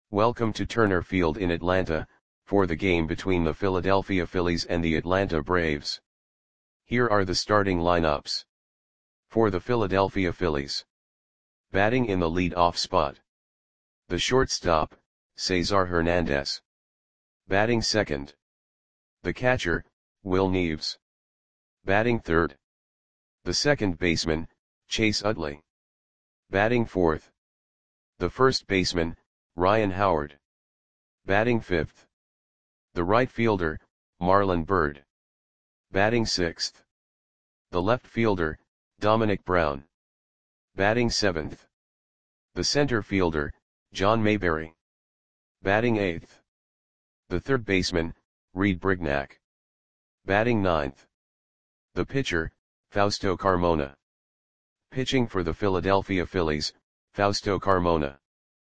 Welcome to Turner Field in Atlanta, for the game between the Philadelphia Phillies and the Atlanta Braves. Here are the starting lineups. For the Philadelphia Phillies. Batting in the lead-off spot. The shortstop, Cesar Hernandez. Batting second. The catcher, Will Neves. Batting third. The second baseman, Chase Utley. Batting fourth. The first baseman, Ryan Howard. Batting fifth. The right fielder, Marlon Byrd. Batting sixth. The left fielder, Dominic Brown. Batting seventh. The center fielder, John Mayberry. Batting eighth. The third baseman, Reed Brignac. Batting ninth. The pitcher, Fausto Carmona. Pitching for the Philadelphia Phillies, Fausto Carmona.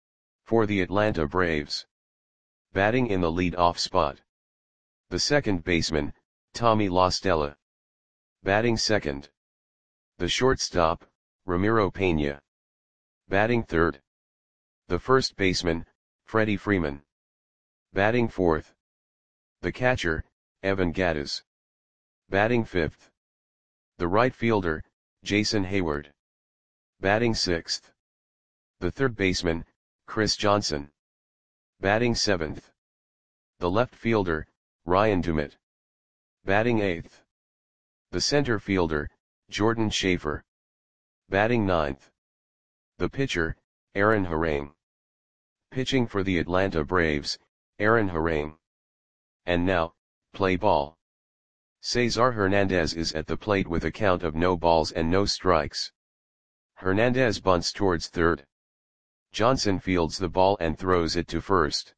For the Atlanta Braves. Batting in the lead-off spot. The second baseman, Tommy La Stella. Batting second. The shortstop, Ramiro Pena. Batting third. The first baseman, Freddie Freeman. Batting fourth. The catcher, Evan Gattis. Batting fifth. The right fielder, Jason Hayward. Batting sixth. The third baseman, Chris Johnson. Batting seventh. The left fielder, Ryan Dumit. Batting eighth. The center fielder, Jordan Schaefer. Batting ninth. The pitcher, Aaron Harang. Pitching for the Atlanta Braves, Aaron Harang. And now, play ball. Cesar Hernandez is at the plate with a count of no balls and no strikes. Hernandez bunts towards third. Johnson fields the ball and throws it to first.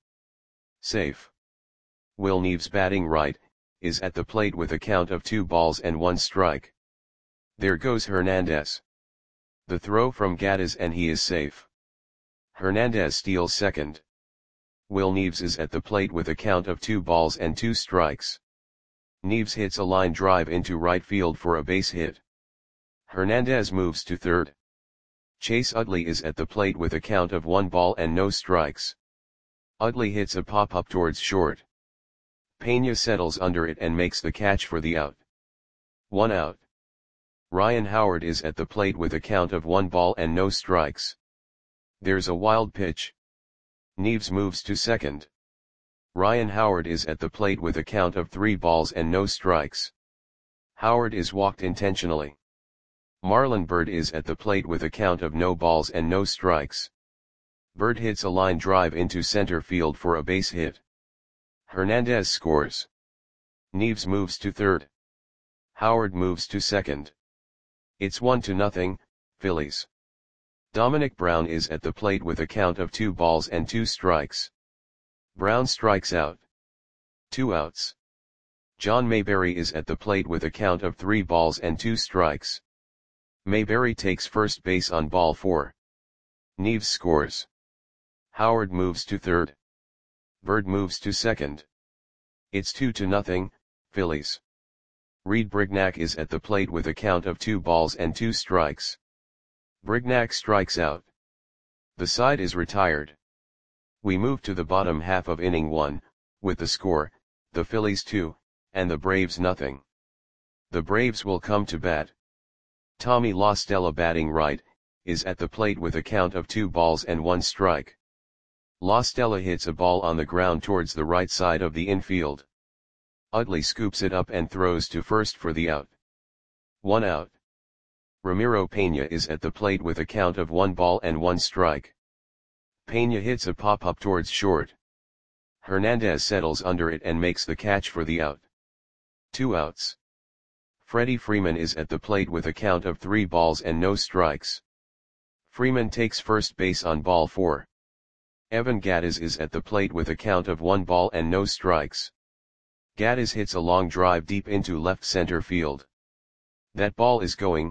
Safe. Will Neves, batting right, is at the plate with a count of 2 balls and 1 strike. There goes Hernandez. The throw from Gattis and he is safe. Hernandez steals second. Will Neves is at the plate with a count of 2 balls and 2 strikes. Neves hits a line drive into right field for a base hit. Hernandez moves to third. Chase Utley is at the plate with a count of 1 ball and no strikes. Utley hits a pop-up towards short. Pena settles under it and makes the catch for the out. 1 out. Ryan Howard is at the plate with a count of 1 ball and no strikes. There's a wild pitch. Neves moves to second. Ryan Howard is at the plate with a count of 3 balls and no strikes. Howard is walked intentionally. Marlon Byrd is at the plate with a count of no balls and no strikes. Byrd hits a line drive into center field for a base hit. Hernandez scores. Neves moves to third. Howard moves to second. It's 1-0, Phillies. Dominic Brown is at the plate with a count of 2 balls and 2 strikes. Brown strikes out. 2 outs. John Mayberry is at the plate with a count of 3 balls and 2 strikes. Mayberry takes first base on ball 4. Neves scores. Howard moves to third. Byrd moves to second. It's 2-0, Phillies. Reed Brignac is at the plate with a count of 2 balls and 2 strikes. Brignac strikes out. The side is retired. We move to the bottom half of inning 1, with the score, the Phillies 2, and the Braves 0. The Braves will come to bat. Tommy La Stella, batting right, is at the plate with a count of 2 balls and 1 strike. La Stella hits a ball on the ground towards the right side of the infield. Utley scoops it up and throws to first for the out. 1 out. Ramiro Pena is at the plate with a count of 1 ball and 1 strike. Pena hits a pop-up towards short. Hernandez settles under it and makes the catch for the out. 2 outs. Freddie Freeman is at the plate with a count of 3 balls and no strikes. Freeman takes first base on ball 4. Evan Gattis is at the plate with a count of 1 ball and no strikes. Gattis hits a long drive deep into left center field. That ball is gone.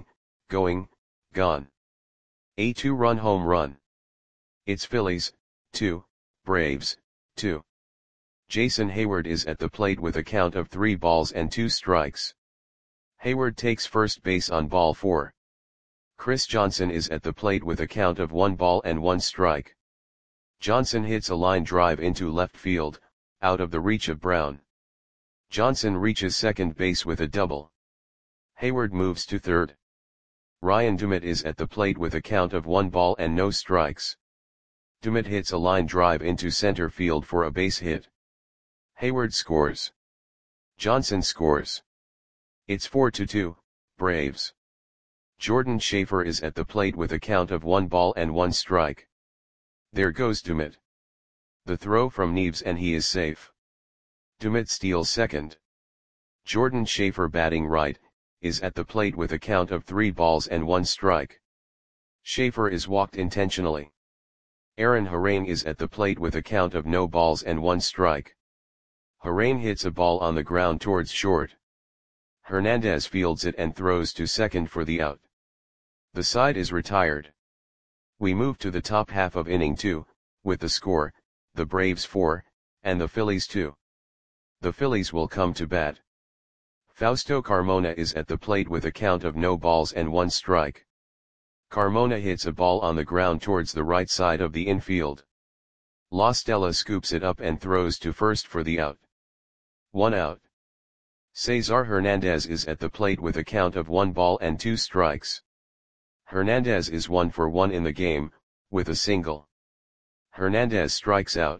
A 2-run home run. It's Phillies, 2, Braves, 2. Jason Hayward is at the plate with a count of 3 balls and 2 strikes. Hayward takes first base on ball 4. Chris Johnson is at the plate with a count of 1 ball and 1 strike. Johnson hits a line drive into left field, out of the reach of Brown. Johnson reaches second base with a double. Hayward moves to third. Ryan Dumit is at the plate with a count of 1 ball and no strikes. Dumit hits a line drive into center field for a base hit. Hayward scores. Johnson scores. It's 4-2, Braves. Jordan Schaefer is at the plate with a count of 1 ball and 1 strike. There goes Dumit. The throw from Neves and he is safe. Dumit steals second. Jordan Schaefer, batting right, is at the plate with a count of 3 balls and 1 strike. Schaefer is walked intentionally. Aaron Harang is at the plate with a count of no balls and 1 strike. Harang hits a ball on the ground towards short. Hernandez fields it and throws to second for the out. The side is retired. We move to the top half of inning 2, with the score, the Braves 4, and the Phillies 2. The Phillies will come to bat. Fausto Carmona is at the plate with a count of no balls and 1 strike. Carmona hits a ball on the ground towards the right side of the infield. La Stella scoops it up and throws to first for the out. 1 out. Cesar Hernandez is at the plate with a count of 1 ball and 2 strikes. Hernandez is 1 for 1 in the game, with a single. Hernandez strikes out.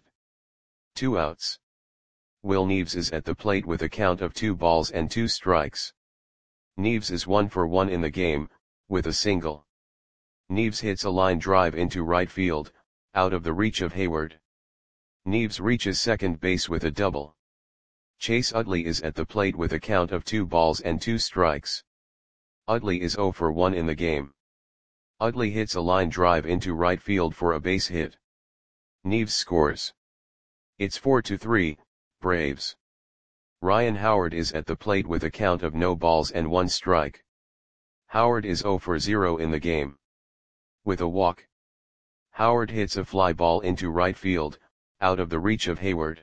2 outs. Will Neves is at the plate with a count of 2 balls and 2 strikes. Neves is 1 for 1 in the game, with a single. Neves hits a line drive into right field, out of the reach of Hayward. Neves reaches second base with a double. Chase Utley is at the plate with a count of 2 balls and 2 strikes. Utley is 0 for 1 in the game. Utley hits a line drive into right field for a base hit. Neves scores. It's 4-3, Braves. Ryan Howard is at the plate with a count of no balls and 1 strike. Howard is 0 for 0 in the game. With a walk. Howard hits a fly ball into right field, out of the reach of Hayward.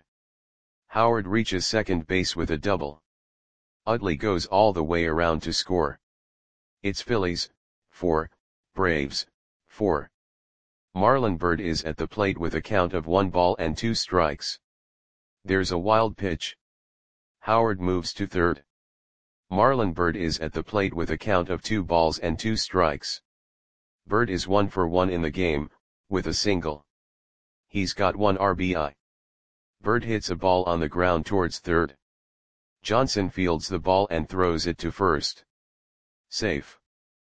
Howard reaches second base with a double. Utley goes all the way around to score. It's Phillies, 4, Braves, 4. Marlon Byrd is at the plate with a count of 1 ball and 2 strikes. There's a wild pitch. Howard moves to third. Marlon Byrd is at the plate with a count of 2 balls and 2 strikes. Byrd is 1 for 1 in the game, with a single. He's got 1 RBI. Byrd hits a ball on the ground towards third. Johnson fields the ball and throws it to first. Safe.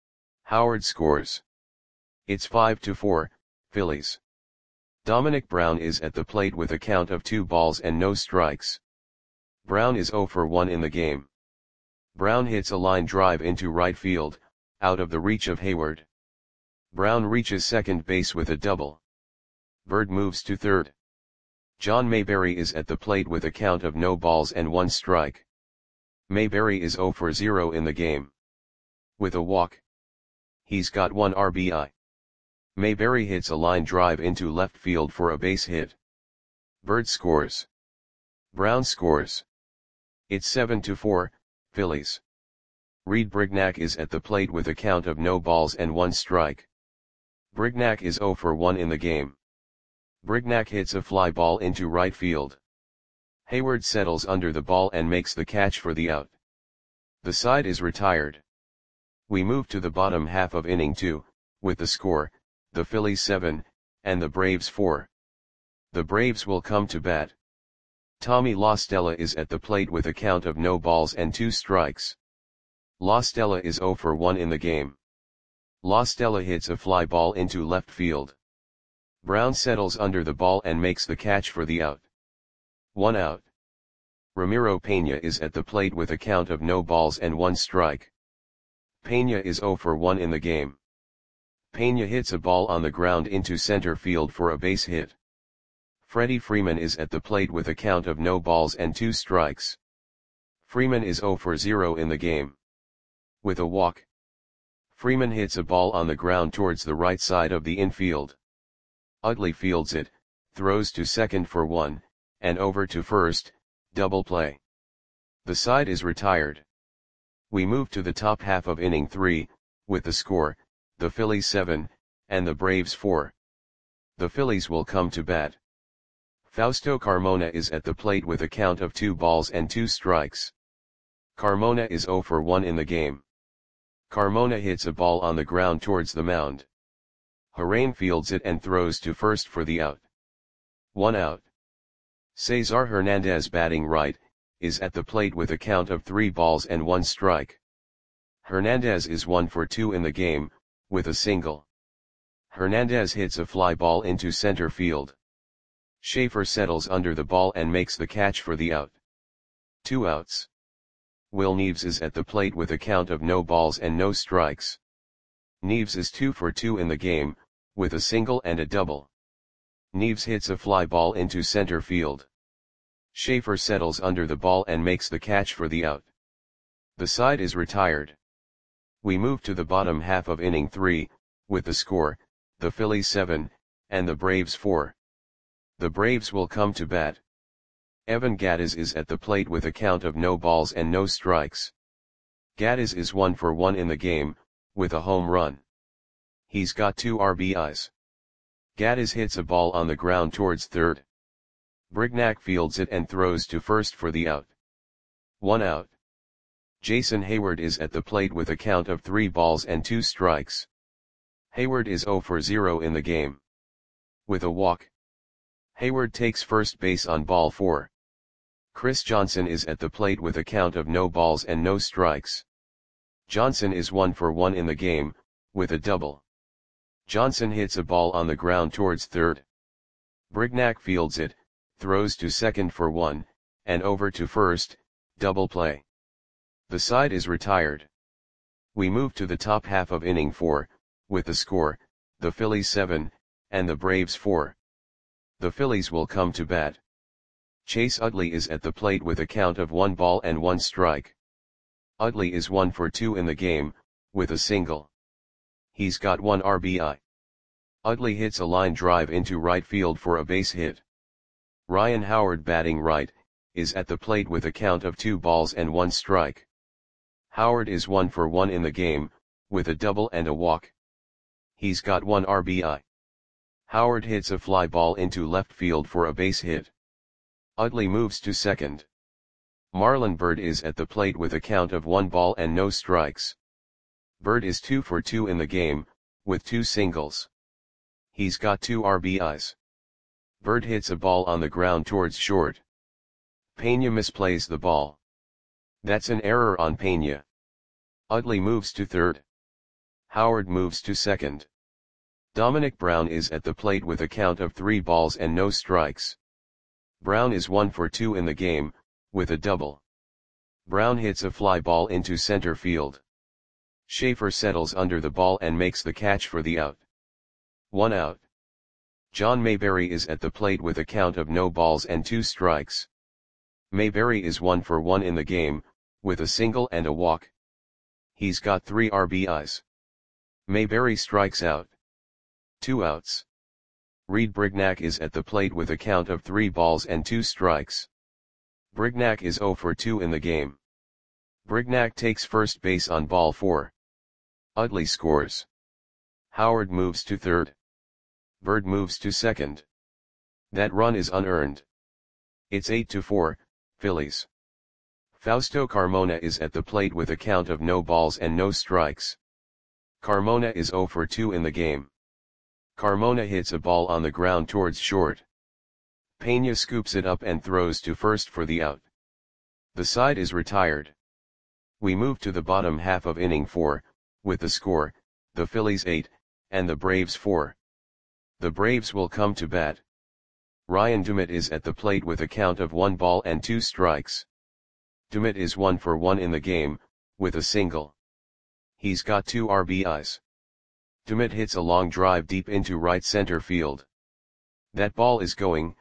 Howard scores. It's 5-4, Phillies. Dominic Brown is at the plate with a count of 2 balls and no strikes. Brown is 0 for 1 in the game. Brown hits a line drive into right field, out of the reach of Hayward. Brown reaches second base with a double. Byrd moves to third. John Mayberry is at the plate with a count of no balls and 1 strike. Mayberry is 0 for 0 in the game. With a walk. He's got 1 RBI. Mayberry hits a line drive into left field for a base hit. Byrd scores. Brown scores. It's 7-4, Phillies. Reed Brignac is at the plate with a count of no balls and 1 strike. Brignac is 0 for 1 in the game. Brignac hits a fly ball into right field. Hayward settles under the ball and makes the catch for the out. The side is retired. We move to the bottom half of inning 2, with the score, the Phillies 7, and the Braves 4. The Braves will come to bat. Tommy La Stella is at the plate with a count of no balls and 2 strikes. La Stella is 0 for 1 in the game. La Stella hits a fly ball into left field. Brown settles under the ball and makes the catch for the out. 1 out. Ramiro Pena is at the plate with a count of no balls and 1 strike. Pena is 0 for 1 in the game. Pena hits a ball on the ground into center field for a base hit. Freddie Freeman is at the plate with a count of no balls and 2 strikes. Freeman is 0 for 0 in the game. With a walk. Freeman hits a ball on the ground towards the right side of the infield. Utley fields it, throws to second for 1, and over to first, double play. The side is retired. We move to the top half of inning 3, with the score, the Phillies 7, and the Braves 4. The Phillies will come to bat. Fausto Carmona is at the plate with a count of 2 balls and 2 strikes. Carmona is 0 for 1 in the game. Carmona hits a ball on the ground towards the mound. Harain fields it and throws to first for the out. 1 out. Cesar Hernandez, batting right, is at the plate with a count of 3 balls and 1 strike. Hernandez is 1 for 2 in the game, with a single. Hernandez hits a fly ball into center field. Schaefer settles under the ball and makes the catch for the out. 2 outs. Will Neves is at the plate with a count of no balls and no strikes. Neves is 2 for 2 in the game, with a single and a double. Neves hits a fly ball into center field. Schaefer settles under the ball and makes the catch for the out. The side is retired. We move to the bottom half of inning 3, with the score, the Phillies 7, and the Braves 4. The Braves will come to bat. Evan Gattis is at the plate with a count of no balls and no strikes. Gattis is 1 for 1 in the game, with a home run. He's got 2 RBIs. Gattis hits a ball on the ground towards third. Brignac fields it and throws to first for the out. 1 out. Jason Hayward is at the plate with a count of 3 balls and 2 strikes. Hayward is 0 for 0 in the game. With a walk. Hayward takes first base on ball 4. Chris Johnson is at the plate with a count of no balls and no strikes. Johnson is 1 for 1 in the game, with a double. Johnson hits a ball on the ground towards third. Brignac fields it, throws to second for 1, and over to first, double play. The side is retired. We move to the top half of inning 4, with the score, the Phillies 7, and the Braves 4. The Phillies will come to bat. Chase Utley is at the plate with a count of 1 ball and 1 strike. Utley is 1 for 2 in the game, with a single. He's got 1 RBI. Utley hits a line drive into right field for a base hit. Ryan Howard, batting right, is at the plate with a count of 2 balls and 1 strike. Howard is 1 for 1 in the game, with a double and a walk. He's got 1 RBI. Howard hits a fly ball into left field for a base hit. Utley moves to second. Marlon Byrd is at the plate with a count of 1 ball and no strikes. Byrd is 2 for 2 in the game, with 2 singles. He's got 2 RBIs. Byrd hits a ball on the ground towards short. Pena misplays the ball. That's an error on Pena. Utley moves to third. Howard moves to second. Dominic Brown is at the plate with a count of 3 balls and no strikes. Brown is 1 for 2 in the game, with a double. Brown hits a fly ball into center field. Schaefer settles under the ball and makes the catch for the out. 1 out. John Mayberry is at the plate with a count of no balls and 2 strikes. Mayberry is 1 for 1 in the game, with a single and a walk. He's got 3 RBIs. Mayberry strikes out. 2 outs. Reed Brignac is at the plate with a count of 3 balls and 2 strikes. Brignac is 0 for 2 in the game. Brignac takes first base on ball 4. Utley scores. Howard moves to third. Byrd moves to second. That run is unearned. It's 8-4, Phillies. Fausto Carmona is at the plate with a count of no balls and no strikes. Carmona is 0 for 2 in the game. Carmona hits a ball on the ground towards short. Pena scoops it up and throws to first for the out. The side is retired. We move to the bottom half of inning 4, with the score, the Phillies 8, and the Braves 4. The Braves will come to bat. Ryan Dumit is at the plate with a count of 1 ball and 2 strikes. Dumit is 1 for 1 in the game, with a single. He's got 2 RBIs. Dumit hits a long drive deep into right center field. That ball is gone.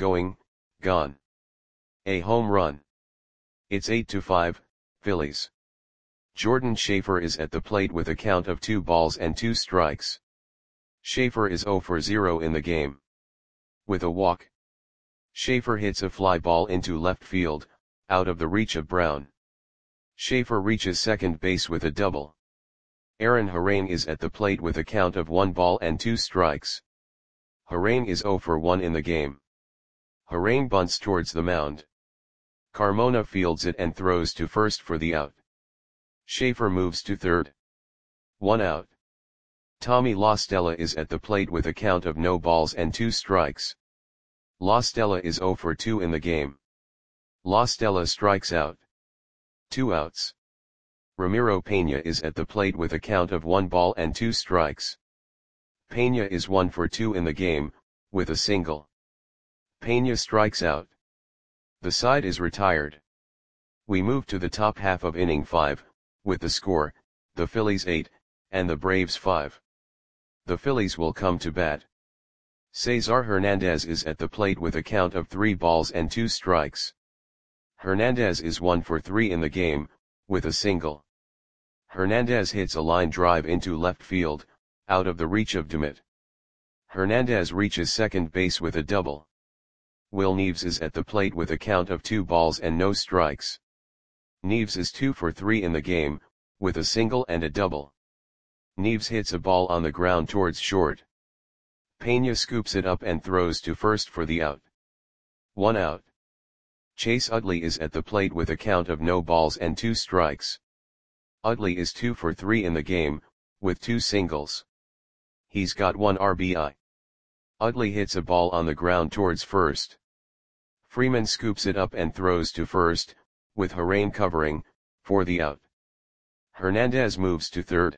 A home run. It's 8-5, Phillies. Jordan Schaefer is at the plate with a count of 2 balls and 2 strikes. Schaefer is 0 for 0 in the game. With a walk. Schaefer hits a fly ball into left field, out of the reach of Brown. Schaefer reaches second base with a double. Aaron Harain is at the plate with a count of 1 ball and 2 strikes. Harain is 0 for 1 in the game. Harain bunts towards the mound. Carmona fields it and throws to first for the out. Schaefer moves to third. 1 out. Tommy La Stella is at the plate with a count of no balls and 2 strikes. La Stella is 0 for 2 in the game. La Stella strikes out. 2 outs. Ramiro Peña is at the plate with a count of 1 ball and 2 strikes. Peña is 1 for 2 in the game, with a single. Peña strikes out. The side is retired. We move to the top half of inning 5, with the score, the Phillies 8, and the Braves 5. The Phillies will come to bat. Cesar Hernandez is at the plate with a count of 3 balls and 2 strikes. Hernandez is 1 for 3 in the game, with a single. Hernandez hits a line drive into left field, out of the reach of Demit. Hernandez reaches second base with a double. Will Neves is at the plate with a count of 2 balls and no strikes. Neves is 2 for 3 in the game, with a single and a double. Neves hits a ball on the ground towards short. Peña scoops it up and throws to first for the out. 1 out. Chase Utley is at the plate with a count of no balls and 2 strikes. Utley is 2 for 3 in the game, with 2 singles. He's got 1 RBI. Utley hits a ball on the ground towards first. Freeman scoops it up and throws to first, with Harain covering, for the out. Hernandez moves to third.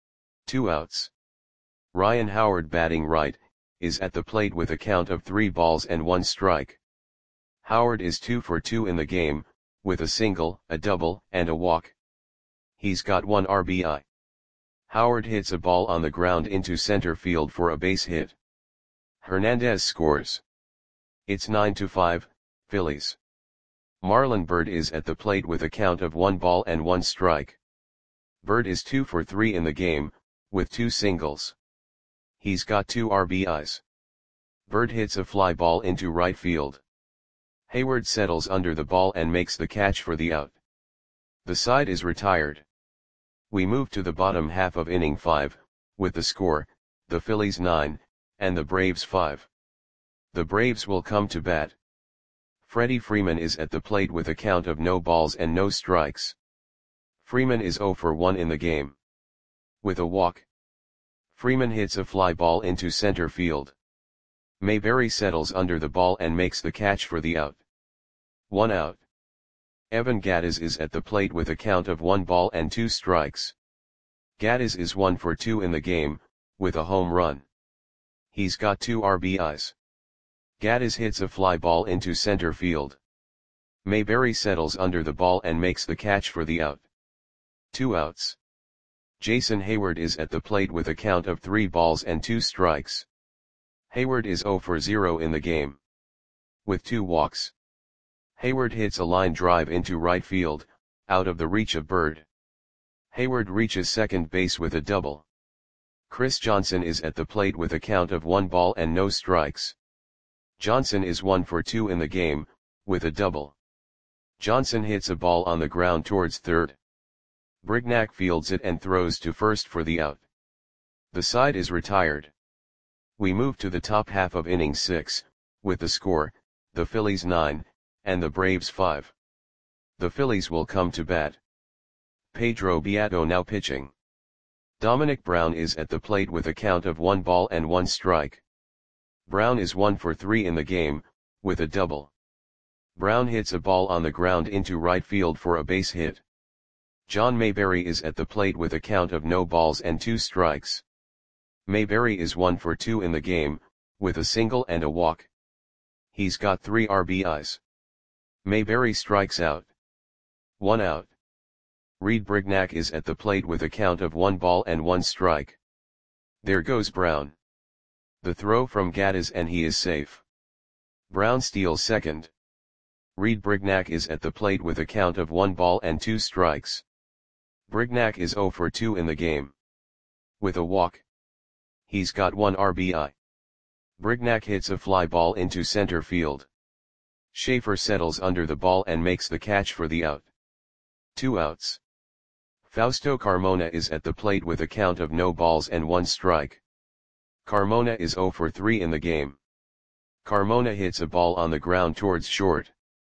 2 outs. Ryan Howard batting right, is at the plate with a count of 3 balls and 1 strike. Howard is 2 for 2 in the game, with a single, a double, and a walk. He's got 1 RBI. Howard hits a ball on the ground into center field for a base hit. Hernandez scores. It's 9-5, Phillies. Marlon Byrd is at the plate with a count of 1 ball and 1 strike. Byrd is 2 for 3 in the game, with 2 singles. He's got 2 RBIs. Byrd hits a fly ball into right field. Hayward settles under the ball and makes the catch for the out. The side is retired. We move to the bottom half of inning 5, with the score, the Phillies 9, and the Braves 5. The Braves will come to bat. Freddie Freeman is at the plate with a count of no balls and no strikes. Freeman is 0 for 1 in the game. With a walk. Freeman hits a fly ball into center field. Mayberry settles under the ball and makes the catch for the out. 1 out. Evan Gattis is at the plate with a count of 1 ball and 2 strikes. Gattis is 1 for 2 in the game, with a home run. He's got 2 RBIs. Gattis hits a fly ball into center field. Mayberry settles under the ball and makes the catch for the out. 2 outs. Jason Hayward is at the plate with a count of 3 balls and 2 strikes. Hayward is 0 for 0 in the game. With 2 walks. Hayward hits a line drive into right field, out of the reach of Byrd. Hayward reaches second base with a double. Chris Johnson is at the plate with a count of 1 ball and no strikes. Johnson is 1 for 2 in the game, with a double. Johnson hits a ball on the ground towards third. Brignac fields it and throws to first for the out. The side is retired. We move to the top half of inning 6, with the score, the Phillies 9, and the Braves 5. The Phillies will come to bat. Pedro Beato now pitching. Dominic Brown is at the plate with a count of 1 ball and 1 strike. Brown is 1 for 3 in the game, with a double. Brown hits a ball on the ground into right field for a base hit. John Mayberry is at the plate with a count of no balls and 2 strikes. Mayberry is 1 for 2 in the game, with a single and a walk. He's got 3 RBIs. Mayberry strikes out. 1 out. Reed Brignac is at the plate with a count of 1 ball and 1 strike. There goes Brown. The throw from Gattis and he is safe. Brown steals second. Reed Brignac is at the plate with a count of 1 ball and 2 strikes. Brignac is 0 for 2 in the game. With a walk. He's got 1 RBI. Brignac hits a fly ball into center field. Schaefer settles under the ball and makes the catch for the out. 2 outs. Fausto Carmona is at the plate with a count of no balls and 1 strike. Carmona is 0 for 3 in the game. Carmona hits a ball on the ground towards short.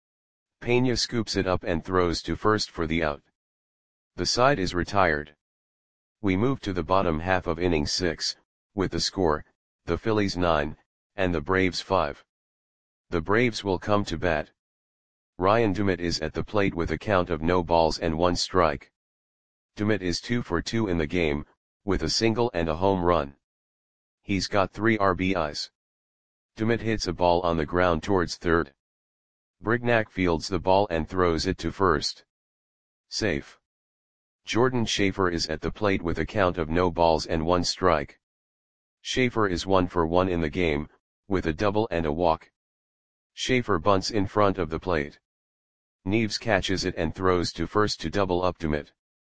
Pena scoops it up and throws to first for the out. The side is retired. We move to the bottom half of inning 6, with the score, the Phillies 9, and the Braves 5. The Braves will come to bat. Ryan Dumit is at the plate with a count of no balls and 1 strike. Dumit is 2 for 2 in the game, with a single and a home run. He's got 3 RBIs. Dumit hits a ball on the ground towards third. Brignac fields the ball and throws it to first. Safe. Jordan Schaefer is at the plate with a count of no balls and 1 strike. Schaefer is 1 for 1 in the game, with a double and a walk. Schaefer bunts in front of the plate. Neves catches it and throws to first to double up Dumit.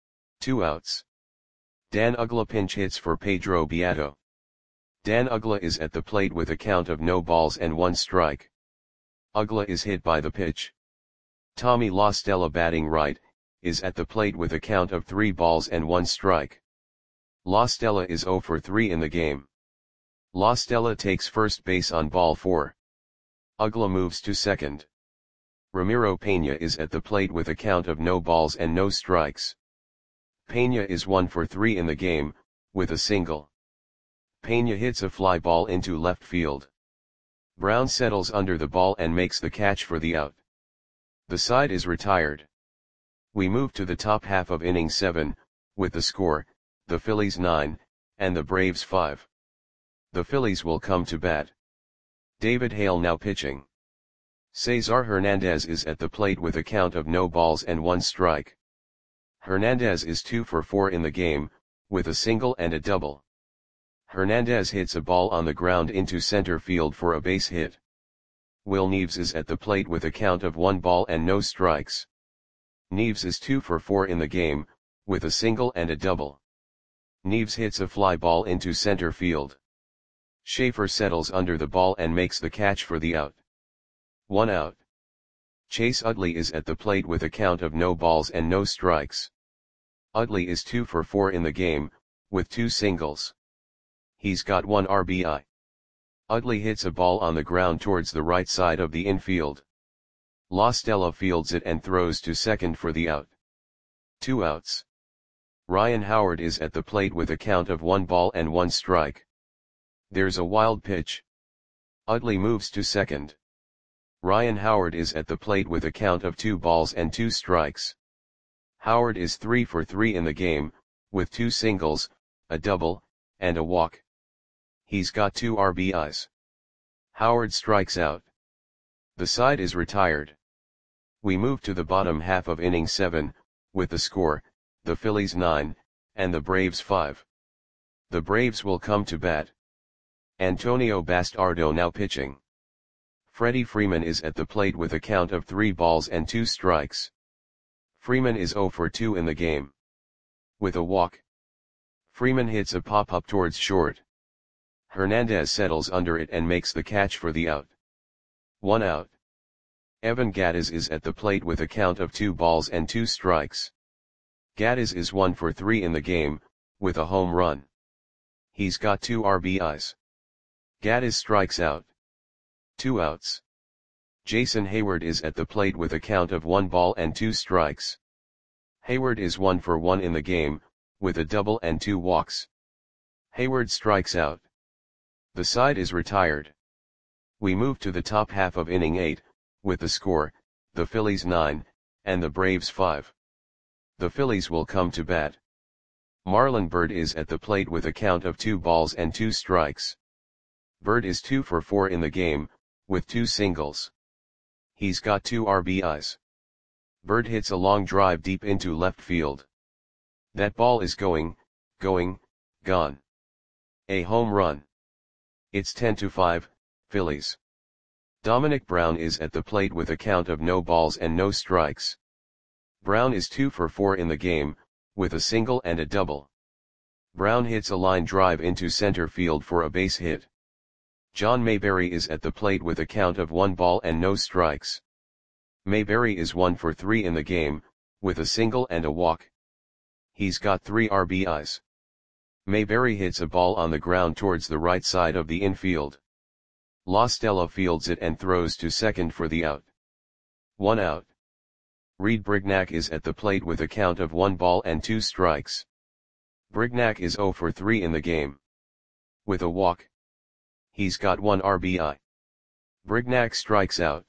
2 outs. Dan Uggla pinch hits for Pedro Beato. Dan Uggla is at the plate with a count of no balls and 1 strike. Uggla is hit by the pitch. Tommy La Stella, batting right, is at the plate with a count of 3 balls and 1 strike. La Stella is 0 for 3 in the game. La Stella takes first base on ball 4. Uggla moves to second. Ramiro Pena is at the plate with a count of no balls and no strikes. Pena is 1 for 3 in the game, with a single. Pena hits a fly ball into left field. Brown settles under the ball and makes the catch for the out. The side is retired. We move to the top half of inning 7, with the score, the Phillies 9, and the Braves 5. The Phillies will come to bat. David Hale now pitching. Cesar Hernandez is at the plate with a count of no balls and 1 strike. Hernandez is 2 for 4 in the game, with a single and a double. Hernandez hits a ball on the ground into center field for a base hit. Will Neves is at the plate with a count of 1 ball and no strikes. Neves is 2 for 4 in the game, with a single and a double. Neves hits a fly ball into center field. Schaefer settles under the ball and makes the catch for the out. 1 out. Chase Utley is at the plate with a count of no balls and no strikes. Utley is 2 for 4 in the game, with 2 singles. He's got 1 RBI. Utley hits a ball on the ground towards the right side of the infield. La Stella fields it and throws to second for the out. 2 outs. Ryan Howard is at the plate with a count of 1 ball and 1 strike. There's a wild pitch. Utley moves to second. Ryan Howard is at the plate with a count of 2 balls and 2 strikes. Howard is 3 for 3 in the game, with 2 singles, a double, and a walk. He's got 2 RBIs. Howard strikes out. The side is retired. We move to the bottom half of inning 7, with the score, the Phillies 9, and the Braves 5. The Braves will come to bat. Antonio Bastardo now pitching. Freddie Freeman is at the plate with a count of 3 balls and 2 strikes. Freeman is 0 for 2 in the game. With a walk. Freeman hits a pop-up towards short. Hernandez settles under it and makes the catch for the out. 1 out. Evan Gattis is at the plate with a count of 2 balls and 2 strikes. Gattis is 1 for 3 in the game, with a home run. He's got 2 RBIs. Gattis strikes out. 2 outs. Jason Hayward is at the plate with a count of 1 ball and 2 strikes. Hayward is 1 for 1 in the game, with a double and 2 walks. Hayward strikes out. The side is retired. We move to the top half of inning 8, with the score, the Phillies 9, and the Braves 5. The Phillies will come to bat. Marlon Byrd is at the plate with a count of 2 balls and 2 strikes. Byrd is 2 for 4 in the game, with 2 singles. He's got 2 RBIs. Byrd hits a long drive deep into left field. That ball is going, gone. A home run. It's 10-5, Phillies. Dominic Brown is at the plate with a count of no balls and no strikes. Brown is 2 for 4 in the game, with a single and a double. Brown hits a line drive into center field for a base hit. John Mayberry is at the plate with a count of 1 ball and no strikes. Mayberry is 1 for 3 in the game, with a single and a walk. He's got 3 RBIs. Mayberry hits a ball on the ground towards the right side of the infield. La Stella fields it and throws to second for the out. 1 out. Reed Brignac is at the plate with a count of 1 ball and 2 strikes. Brignac is 0 for 3 in the game. With a walk. He's got 1 RBI. Brignac strikes out.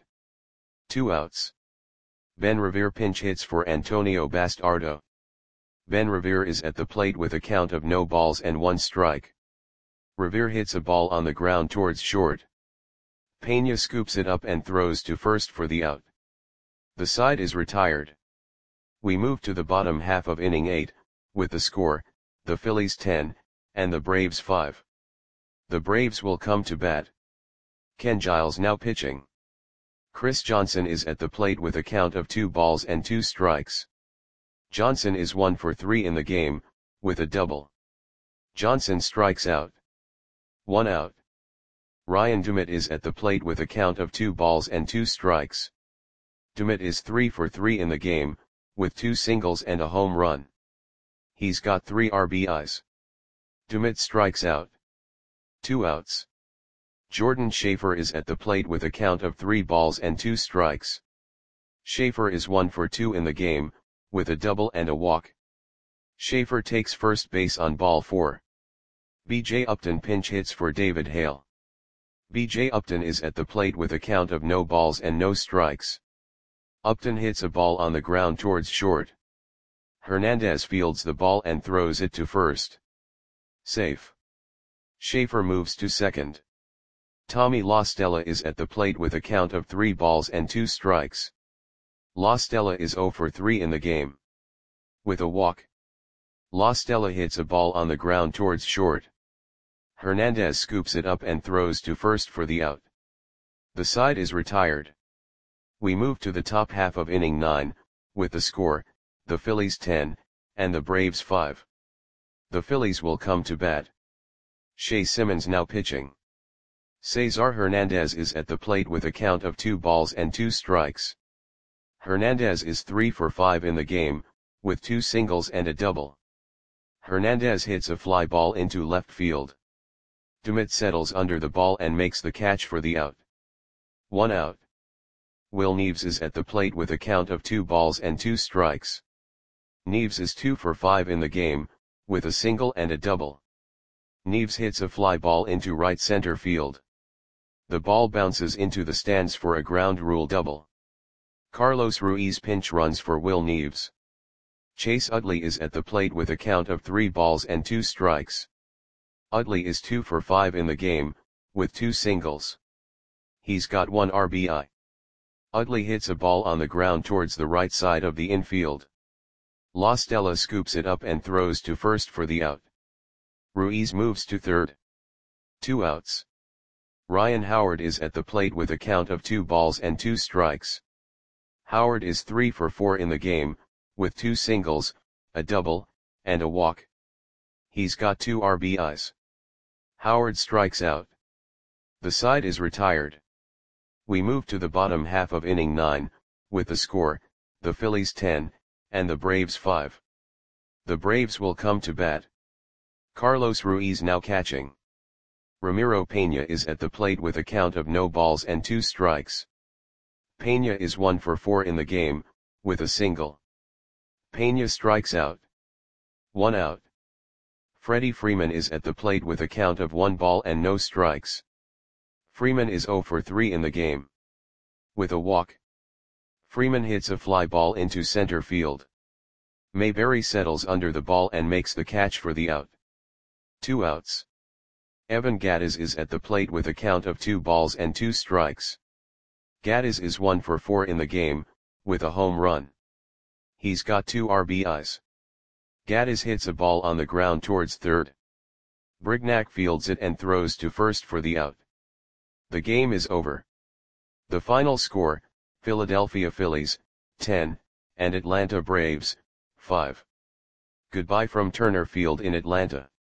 2 outs. Ben Revere pinch hits for Antonio Bastardo. Ben Revere is at the plate with a count of no balls and 1 strike. Revere hits a ball on the ground towards short. Pena scoops it up and throws to first for the out. The side is retired. We move to the bottom half of inning 8, with the score, the Phillies 10, and the Braves 5. The Braves will come to bat. Ken Giles now pitching. Chris Johnson is at the plate with a count of 2 balls and 2 strikes. Johnson is 1 for 3 in the game, with a double. Johnson strikes out. 1 out. Ryan Dumit is at the plate with a count of 2 balls and 2 strikes. Dumit is 3 for 3 in the game, with 2 singles and a home run. He's got 3 RBIs. Dumit strikes out. 2 outs. Jordan Schaefer is at the plate with a count of 3 balls and 2 strikes. Schaefer is 1 for 2 in the game, with a double and a walk. Schaefer takes first base on ball 4. B.J. Upton pinch hits for David Hale. B.J. Upton is at the plate with a count of no balls and no strikes. Upton hits a ball on the ground towards short. Hernandez fields the ball and throws it to first. Safe. Schaefer moves to second. Tommy La Stella is at the plate with a count of 3 balls and 2 strikes. La Stella is 0 for 3 in the game. With a walk. La Stella hits a ball on the ground towards short. Hernandez scoops it up and throws to first for the out. The side is retired. We move to the top half of inning 9, with the score, the Phillies 10, and the Braves 5. The Phillies will come to bat. Shea Simmons now pitching. Cesar Hernandez is at the plate with a count of 2 balls and 2 strikes. Hernandez is 3 for 5 in the game, with 2 singles and a double. Hernandez hits a fly ball into left field. Dumit settles under the ball and makes the catch for the out. 1 out. Will Neves is at the plate with a count of 2 balls and 2 strikes. Neves is 2 for 5 in the game, with a single and a double. Neves hits a fly ball into right center field. The ball bounces into the stands for a ground rule double. Carlos Ruiz pinch runs for Will Neves. Chase Utley is at the plate with a count of 3 balls and 2 strikes. Utley is 2 for 5 in the game, with 2 singles. He's got 1 RBI. Utley hits a ball on the ground towards the right side of the infield. La Stella scoops it up and throws to first for the out. Ruiz moves to third. 2 outs. Ryan Howard is at the plate with a count of 2 balls and 2 strikes. Howard is 3 for 4 in the game, with 2 singles, a double, and a walk. He's got 2 RBIs. Howard strikes out. The side is retired. We move to the bottom half of inning 9, with the score, the Phillies 10, and the Braves 5. The Braves will come to bat. Carlos Ruiz now catching. Ramiro Pena is at the plate with a count of no balls and 2 strikes. Pena is 1 for 4 in the game, with a single. Pena strikes out. 1 out. Freddie Freeman is at the plate with a count of 1 ball and no strikes. Freeman is 0 for 3 in the game. With a walk. Freeman hits a fly ball into center field. Mayberry settles under the ball and makes the catch for the out. 2 outs. Evan Gattis is at the plate with a count of 2 balls and 2 strikes. Gattis is 1 for 4 in the game, with a home run. He's got 2 RBIs. Gattis hits a ball on the ground towards third. Brignac fields it and throws to first for the out. The game is over. The final score, Philadelphia Phillies, 10, and Atlanta Braves, 5. Goodbye from Turner Field in Atlanta.